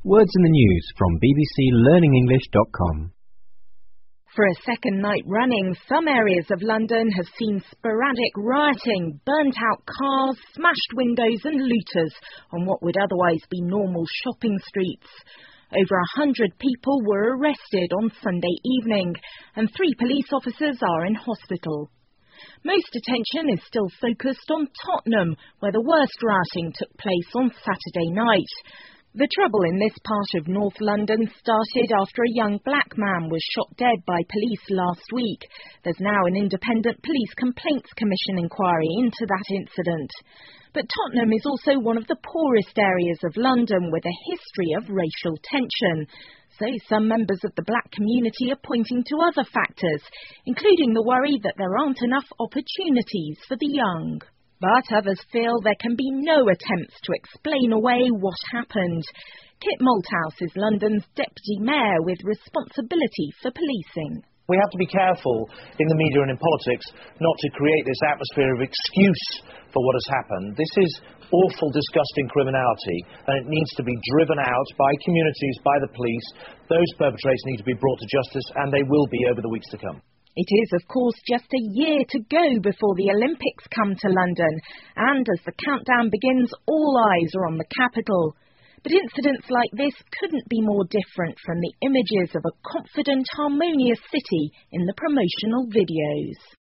Words in the news from bbclearningenglish.com. For a second night running, some areas of London have seen sporadic rioting, burnt-out cars, smashed windows and looters on what would otherwise be normal shopping streets. Over 100 people were arrested on Sunday evening, and 3 police officers are in hospital. Most attention is still focused on Tottenham, where the worst rioting took place on Saturday night. The trouble in this part of North London started after a young black man was shot dead by police last week. There's now an independent police complaints commission inquiry into that incident. But Tottenham is also one of the poorest areas of London with a history of racial tension. So some members of the black community are pointing to other factors, including the worry that there aren't enough opportunities for the young. But others feel there can be no attempts to explain away what happened. Kit Malthouse is London's Deputy Mayor with responsibility for policing. We have to be careful in the media and in politics not to create this atmosphere of excuse for what has happened. This is awful, disgusting criminality, and it needs to be driven out by communities, by the police. Those perpetrators need to be brought to justice, and they will be over the weeks to come. It is, of course, just a year to go before the Olympics come to London, and as the countdown begins, all eyes are on the capital. But incidents like this couldn't be more different from the images of a confident, harmonious city in the promotional videos.